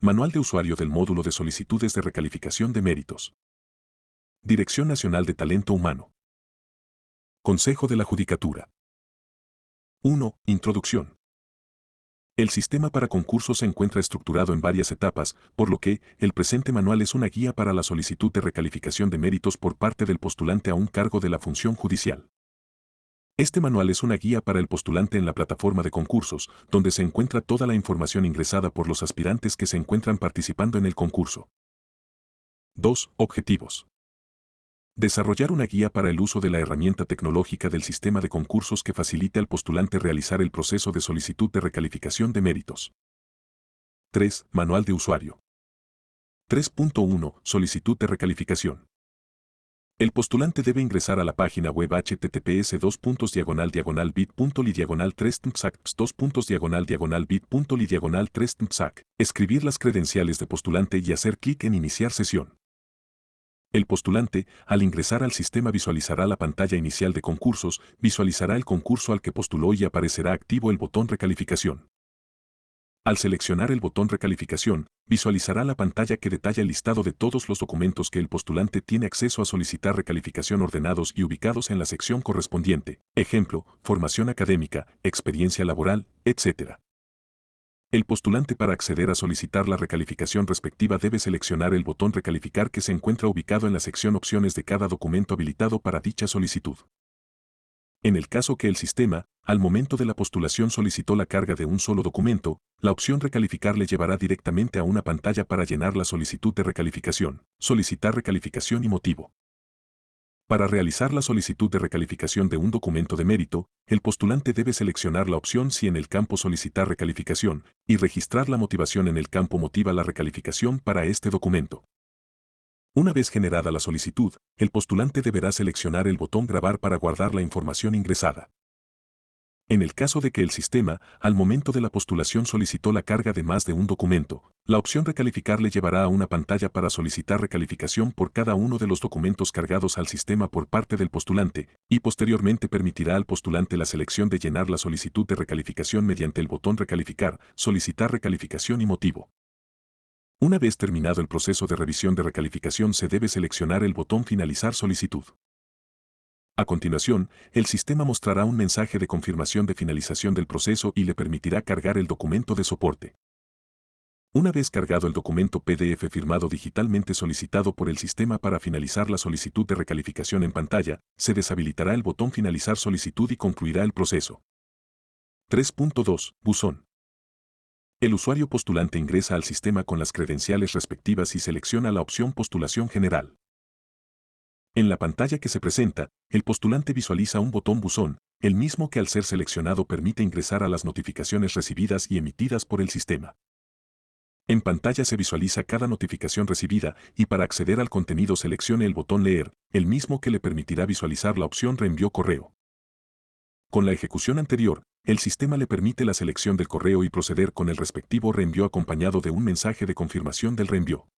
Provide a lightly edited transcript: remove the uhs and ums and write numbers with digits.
Manual de usuario del módulo de solicitudes de recalificación de méritos. Dirección Nacional de Talento Humano. Consejo de la Judicatura. 1. Introducción. El sistema para concursos se encuentra estructurado en varias etapas, por lo que, el presente manual es una guía para la solicitud de recalificación de méritos por parte del postulante a un cargo de la función judicial. Este manual es una guía para el postulante en la plataforma de concursos, donde se encuentra toda la información ingresada por los aspirantes que se encuentran participando en el concurso. 2. Objetivos. Desarrollar una guía para el uso de la herramienta tecnológica del sistema de concursos que facilite al postulante realizar el proceso de solicitud de recalificación de méritos. 3. Manual de usuario. 3.1. Solicitud de recalificación. El postulante debe ingresar a la página web https://bit.ly/3tmsac, escribir las credenciales de postulante y hacer clic en Iniciar sesión. El postulante, al ingresar al sistema, visualizará la pantalla inicial de concursos, visualizará el concurso al que postuló y aparecerá activo el botón Recalificación. Al seleccionar el botón Recalificación, visualizará la pantalla que detalla el listado de todos los documentos que el postulante tiene acceso a solicitar recalificación ordenados y ubicados en la sección correspondiente, ejemplo, formación académica, experiencia laboral, etc. El postulante, para acceder a solicitar la recalificación respectiva, debe seleccionar el botón Recalificar que se encuentra ubicado en la sección Opciones de cada documento habilitado para dicha solicitud. En el caso que el sistema, al momento de la postulación, solicitó la carga de un solo documento, la opción Recalificar le llevará directamente a una pantalla para llenar la solicitud de recalificación, solicitar recalificación y motivo. Para realizar la solicitud de recalificación de un documento de mérito, el postulante debe seleccionar la opción Sí en el campo Solicitar recalificación y registrar la motivación en el campo Motiva la recalificación para este documento. Una vez generada la solicitud, el postulante deberá seleccionar el botón Grabar para guardar la información ingresada. En el caso de que el sistema, al momento de la postulación, solicitó la carga de más de un documento, la opción Recalificar le llevará a una pantalla para solicitar recalificación por cada uno de los documentos cargados al sistema por parte del postulante, y posteriormente permitirá al postulante la selección de llenar la solicitud de recalificación mediante el botón Recalificar, solicitar recalificación y motivo. Una vez terminado el proceso de revisión de recalificación, se debe seleccionar el botón Finalizar solicitud. A continuación, el sistema mostrará un mensaje de confirmación de finalización del proceso y le permitirá cargar el documento de soporte. Una vez cargado el documento PDF firmado digitalmente solicitado por el sistema para finalizar la solicitud de recalificación en pantalla, se deshabilitará el botón Finalizar solicitud y concluirá el proceso. 3.2. Buzón. El usuario postulante ingresa al sistema con las credenciales respectivas y selecciona la opción Postulación General. En la pantalla que se presenta, el postulante visualiza un botón Buzón, el mismo que al ser seleccionado permite ingresar a las notificaciones recibidas y emitidas por el sistema. En pantalla se visualiza cada notificación recibida y para acceder al contenido seleccione el botón Leer, el mismo que le permitirá visualizar la opción Reenvío correo. Con la ejecución anterior, el sistema le permite la selección del correo y proceder con el respectivo reenvío acompañado de un mensaje de confirmación del reenvío.